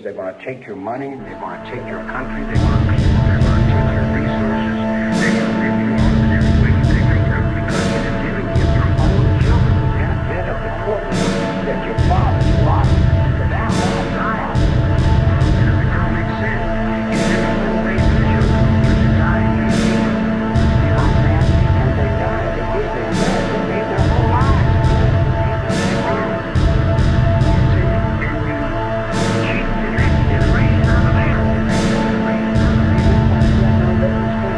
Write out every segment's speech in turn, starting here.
They're going to take your money. They're going to take your country. They're going to take your resources. They're going to rip you off in every way they can because you're giving your own children the benefit of the fortune that your father lost. But that's all dying. And if it don't make sense, you never will raise the children to die in your kingdom. You understand? And they died. They gave their whole lives. Generation out of there.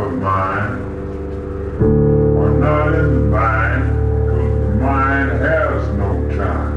have a mind are not in the mind because the mind has no time.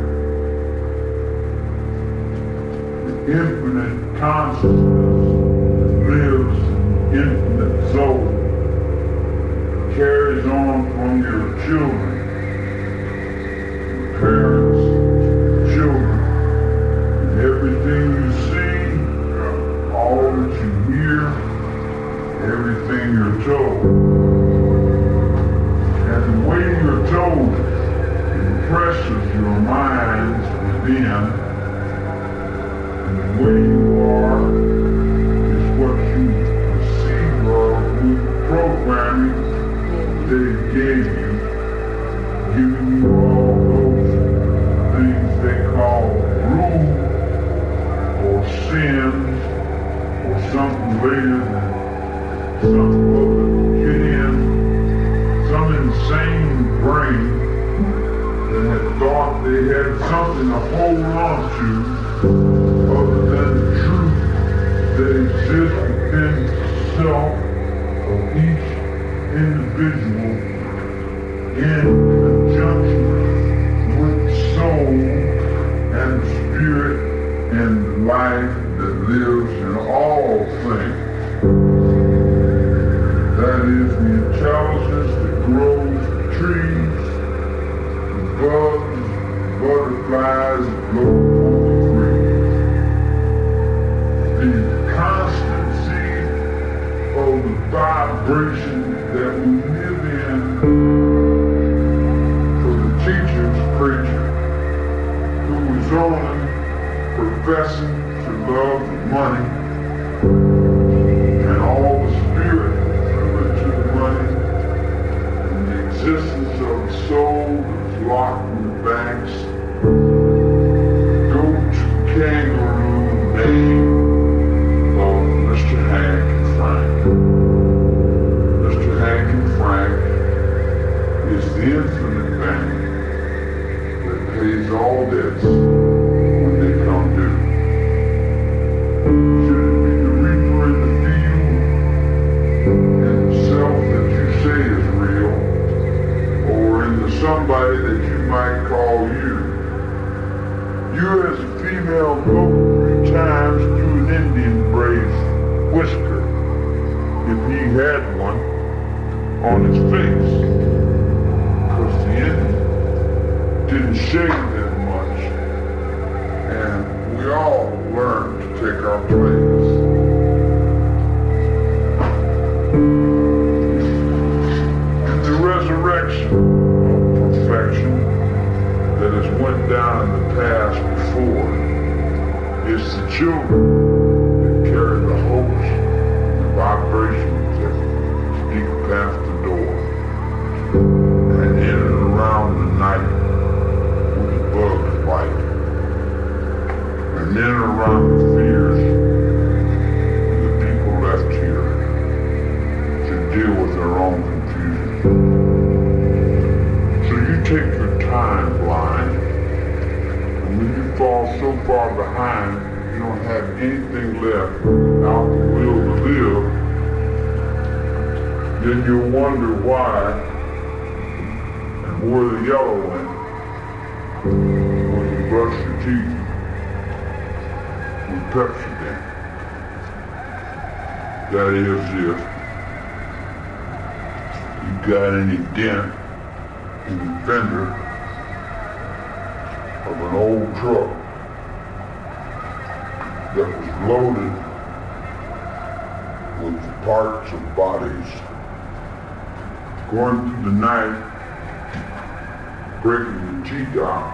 The infinite consciousness lives in infinite soul, carries on from your children, your parents, children, and everything you see, all that you hear, everything you're told. And the way you're told impresses your minds within, and the way you are is what you perceive of with the programming they gave you, giving you all those things they call rules or sins or something later than some other get in. Some insane brain that had thought they had something to hold on to other than the truth that exists within the self of each individual in conjunction with the soul and the spirit and the life that lives in all things. That is the intelligence that grows the trees, the bugs, butterflies that blow on the breeze. The constancy of the vibration that we live in for the teacher's preacher who is only professing to love the money and all the spirit to the money, and the existence of the soul that's locked in the banks. Go to kangaroo name of Mr. Hank and Frank. Mr. Hank and Frank is the infinite bank that pays all debts when they come due. Should it be the reaper in the field, in the self that you say is real, or in the somebody that you might call you? You as a female go 3 times through an Indian braid's whisker, if he had one, on his face, because the Indian didn't shave that much, and we all learn to take our place. And the resurrection of perfection that has went down in the past before is the children that carry the hopes and the vibrations that speak past the door and in and around the night when the bugs bite, and in and around the fears of the people left here to deal with their own confusion. So you take your time, blind, and when you fall so far behind you don't have anything left without the will to live, then you'll wonder why and where the yellow went when you brush your teeth with Pepsodent. That is, if you got any dent in the fender of an old truck that was loaded with the parts of bodies, going through the night, breaking the teeth out.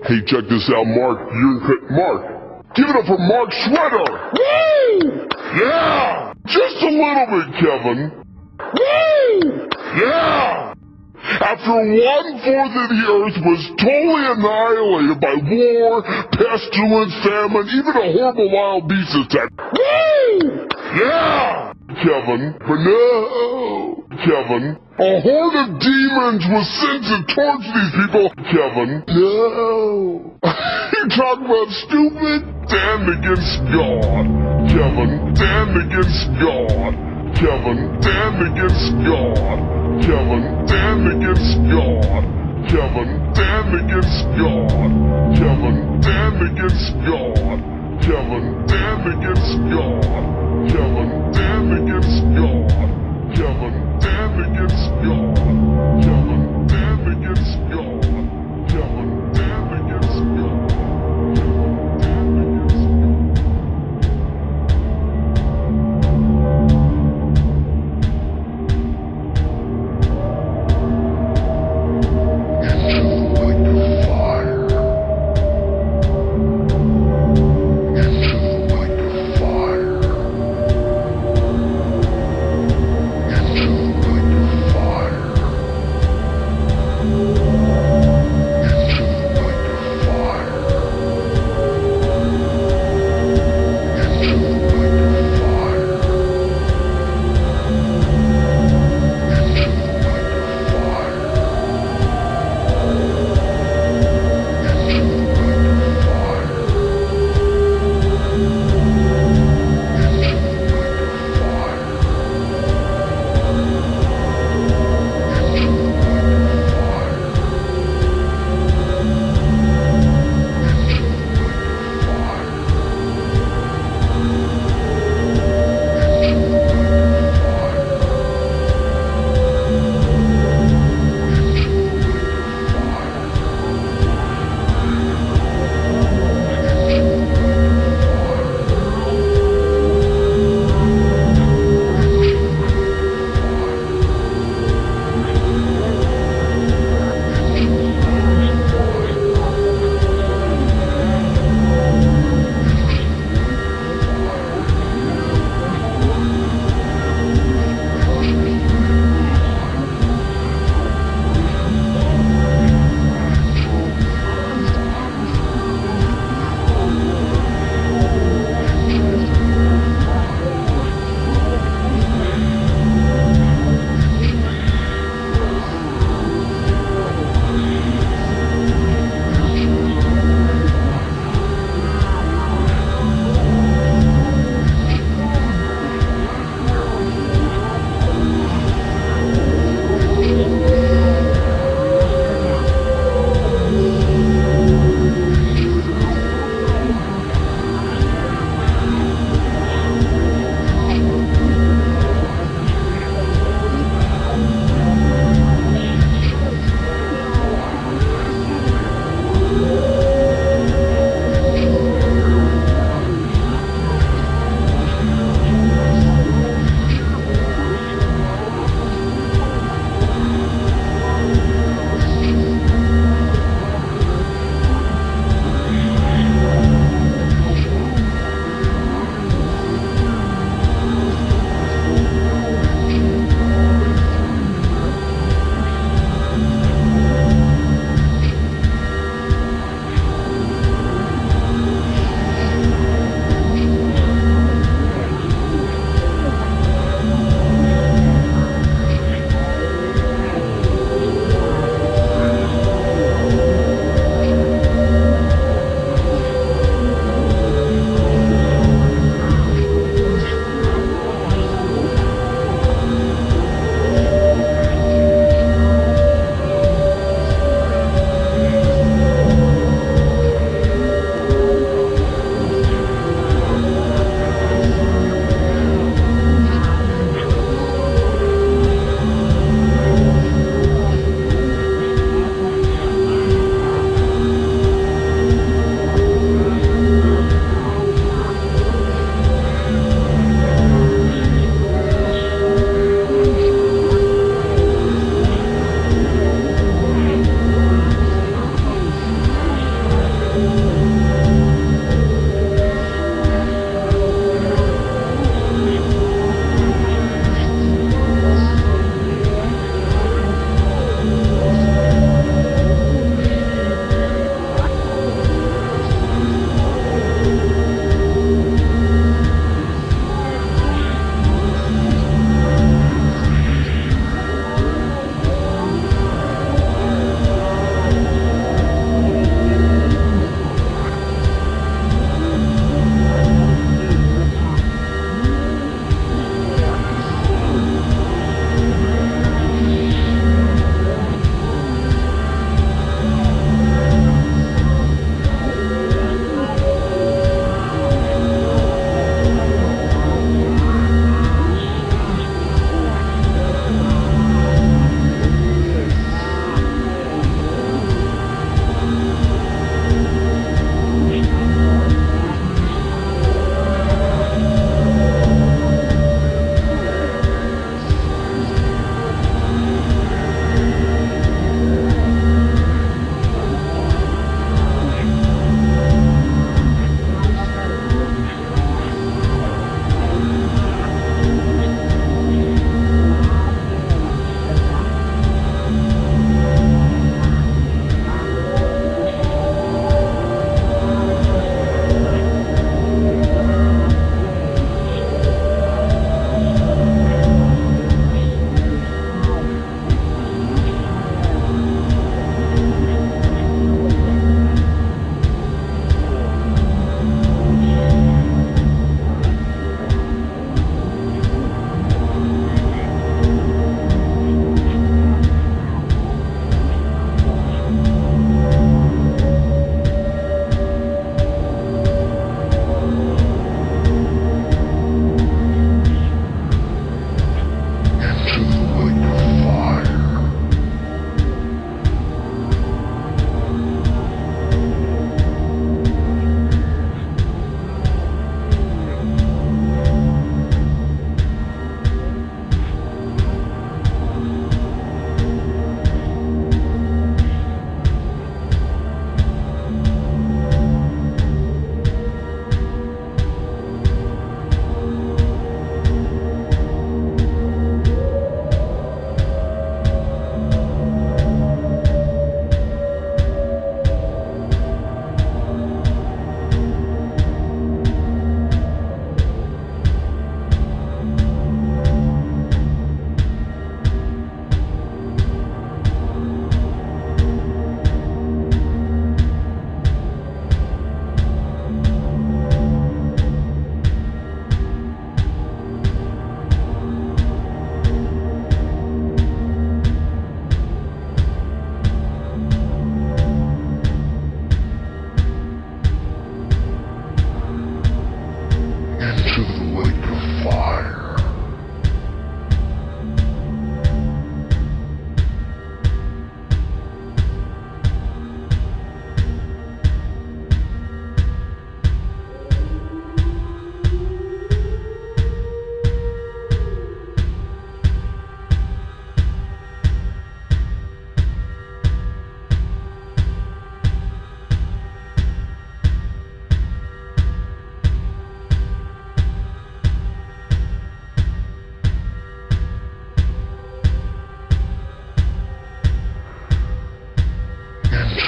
Hey, check this out, Mark. Mark, give it up for Mark Schroeder. Woo! Yeah! Just a little bit, Kevin. Woo! Yeah! After 1/4 of the earth was totally annihilated by war, pestilence, famine, even a horrible wild beast attack. Woo! Yeah! Kevin, but no, Kevin, a horde of demons was sent to torch these people. Kevin, no. You're talking about stupid? Stand against God. Kevin, stand against God. Kevin, stand against God. Kevin, stand against God. Kevin, stand against God. Kevin, stand against God. Kevin, stand against God. Kevin, stand against God. Kevin, stand against God. Kevin, stand against God. Kevin, stand against God.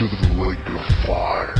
to the lake of fire.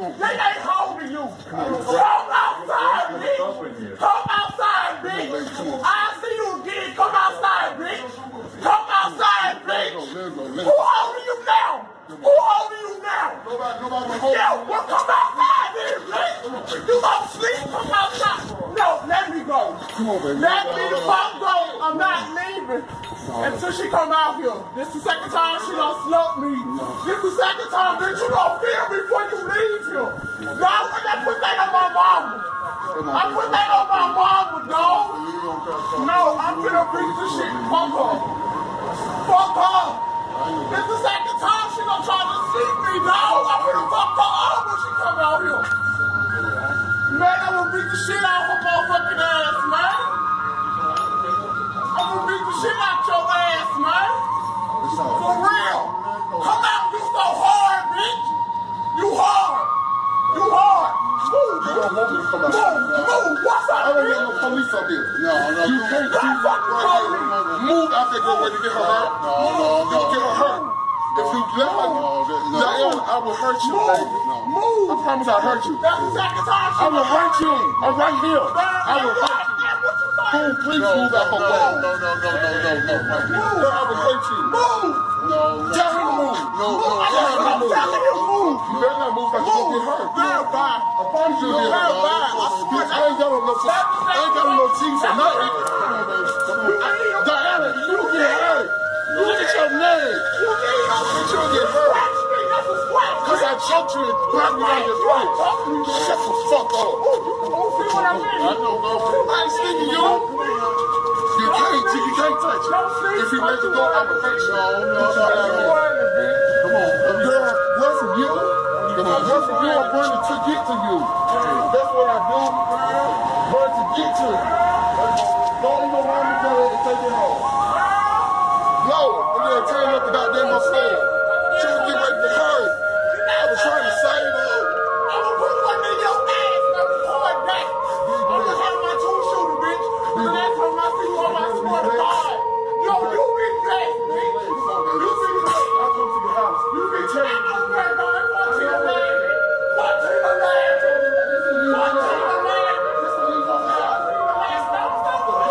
They ain't holding you. Come outside, bitch. Come outside, bitch. I see you again. Come outside, bitch. Come outside, bitch. Who holding you now? Who holding you now? Nobody. Yo, well, come outside, bitch. You gonna sleep? Come outside. No, let me go. Come on, baby. Let me the fuck go. I'm not leaving until she come out here. This the second time she done slumped me. This the second time, bitch, you gon' feel me before you leave here. No, I put that on my mama. I put that on my mama, dog. No, I'm finna beat this shit. Fuck her. Fuck her. This the second time she done try to sleep me, dog. I'm finna fuck her up when she come out here. Man, I'm gonna beat the shit out of her motherfucking ass, man. I'm gonna beat the shit out your ass, man. For real. Come out, you so hard, bitch. You hard. You hard. Move. You don't want me to come out. Move. What's up, I don't bitch? get no police up here. No. You You can't fucking call me. move out there, go away to get her hurt. No. You get her hurt. If you let her, I will hurt you, baby. Move. I promise I'll hurt you. That's the second time she I will hurt you. I'm right here. I will hurt you. Please move out her way. No. I will hurt you. Move. No. Tell him to move. No. Tell him to move. You better not move like you're gonna get hurt. Girl, bye. I promise you this. Bitch, I ain't got no teeth or nothing. Come on, baby. Diana, you get hurt. Look at your leg. Bitch, you'll get hurt. Cause I choked you and grabbed me on your throat. Shut the fuck up. I know, bro. I ain't sticking you. You can't touch it. If you let the go, I will hurt you. No. Come on. Girl, what's from you? Come on. What's from you? I'm running to get to you. That's what I do. Run to get to you. Don't even want me to go and take it home. No, I'm gonna turn up the goddamn my phone. She was getting ready to hurt. I was trying to save her. I'm gonna put one in your ass and I'm gonna pull it back. I'm gonna have my two-shooter, bitch. The last time I see you on my squad guard. Yo, you been blessed, bitch. You been blessed. I'll come to your house. You been blessed. I'm going to fuck to your man. Fuck to your man. Fuck to your man. Stop.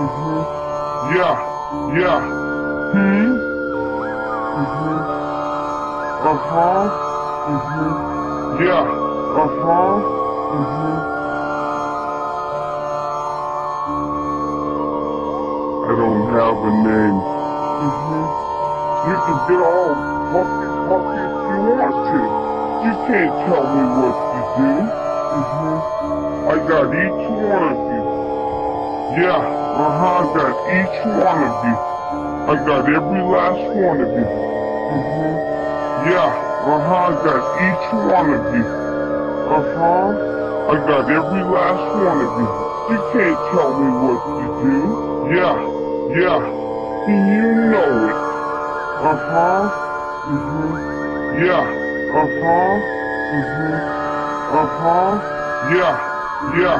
Yeah, yeah. Yeah, I don't have a name. You can get all puffy if you want to. You can't tell me what to do. I got each one of you. Yeah, I got each one of you. I got every last one of you. Yeah, I got each one of you. I got every last one of you. You can't tell me what to do. Yeah, yeah, you know it. Yeah, yeah, yeah. Yeah,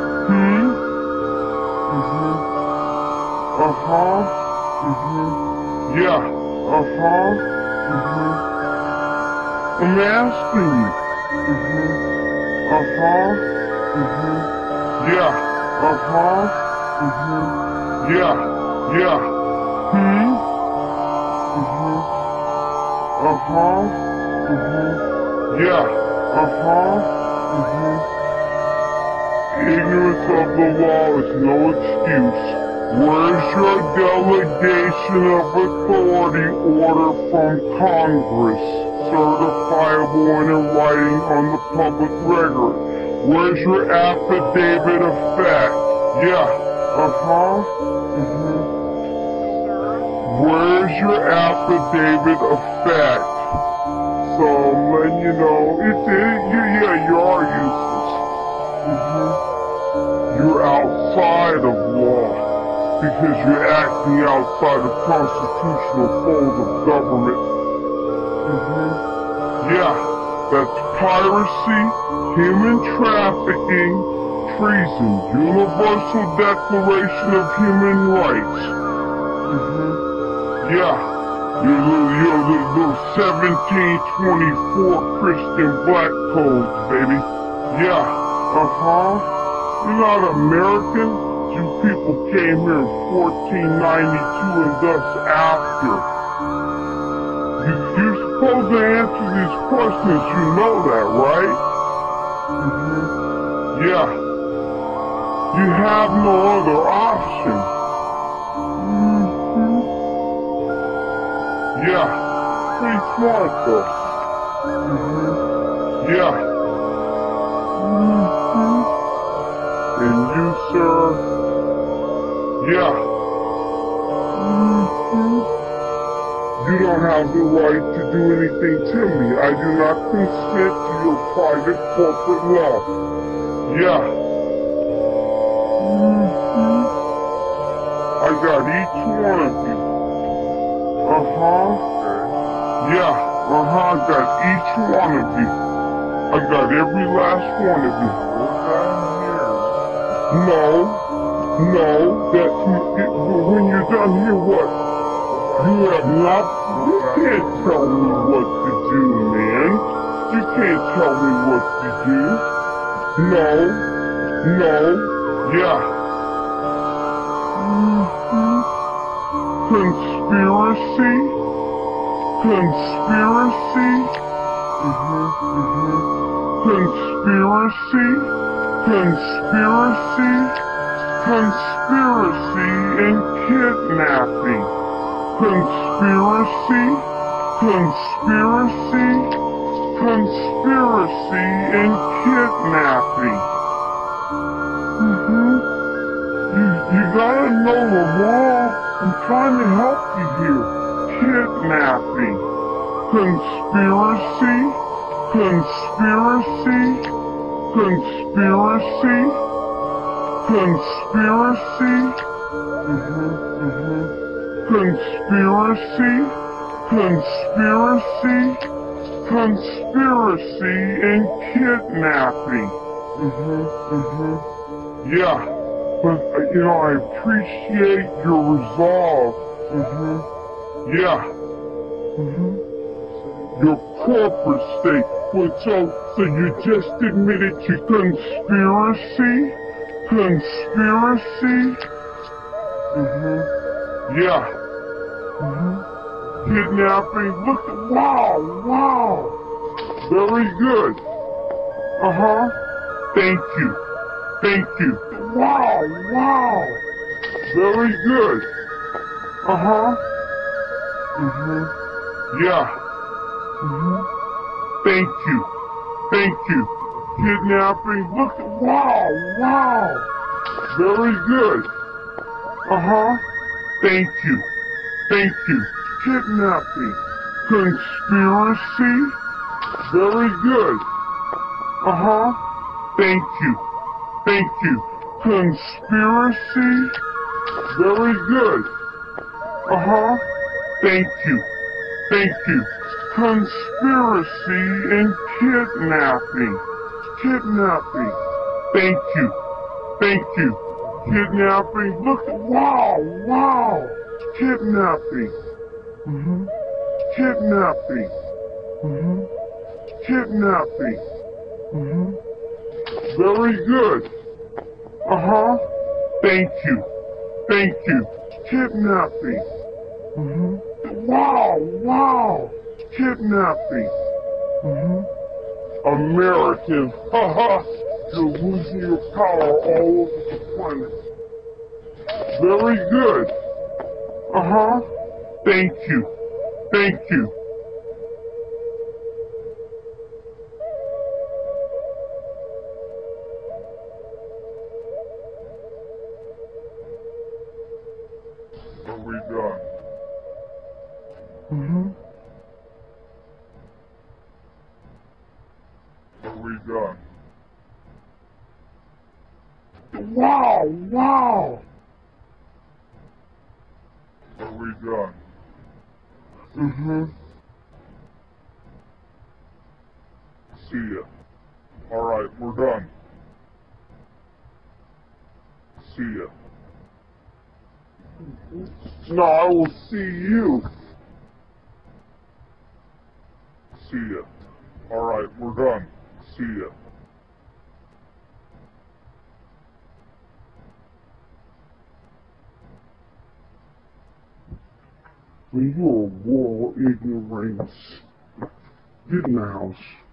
I'm asking you. Yeah, yeah, yeah. Yeah, Ignorance of the law is no excuse. Where's your delegation of authority order from Congress, certifiable and in writing on the public record? Where's your affidavit of fact? Yeah, Where's your affidavit of fact? So I'm letting you know, you are useless. You're outside of law because you're acting outside of constitutional fold of government. Yeah, that's piracy, human trafficking, treason, Universal Declaration of Human Rights. Yeah, your little 1724 Christian black codes, baby. Yeah, You're not American. You people came here in 1492 and thus after. You're supposed to answer these questions, you know that, right? Yeah. You have no other option. Yeah. Pretty smart though. Yeah. And you, sir, yeah, you don't have the right to do anything to me. I do not consent to your private corporate law. Yeah. I got each one of you. Yeah, I got each one of you. I got every last one of you. No, that's when you're done here, what? You have not, you can't tell me what to do, man. You can't tell me what to do. No, yeah. Conspiracy? Conspiracy and kidnapping. Conspiracy and kidnapping. You gotta know the law. I'm trying to help you here. Kidnapping. Conspiracy and kidnapping. Yeah, but I appreciate your resolve. Yeah. Your corporate state. Well, so you just admitted to conspiracy Yeah. Kidnapping. Look at, wow. Very good. Thank you. Wow. Very good. Yeah. Thank you. Kidnapping. Look at, wow. Very good. Thank you. Kidnapping. Conspiracy. Very good. Thank you. Conspiracy. Very good. Thank you. Conspiracy and kidnapping. Thank you. Kidnapping. Look, wow. Kidnapping. Kidnapping. Very good. Thank you. Kidnapping. Wow. Kidnapping. Americans, you're losing your power all over the planet. Very good. Thank you. Are we done? Are we done? Wow. Are we done? See ya. Alright, we're done. See ya. No, I will see you. See ya. Alright, we're done. See ya. You're a moral ignorance. Get in the house.